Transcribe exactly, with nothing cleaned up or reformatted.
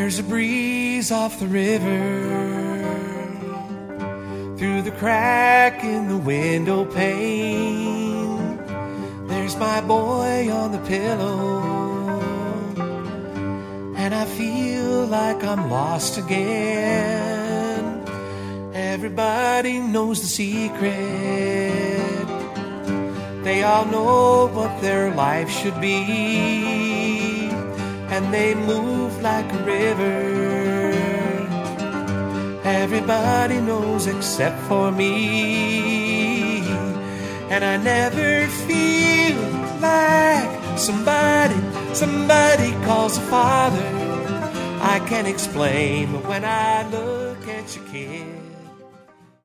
There's a breeze off the river, through the crack in the window pane. There's my boy on the pillow, and I feel like I'm lost again. Everybody knows the secret. They all know what their life should be, and they move like a river. Everybody knows except for me, and I never feel like somebody, somebody calls a father. I can't explain, but when I look at your kid,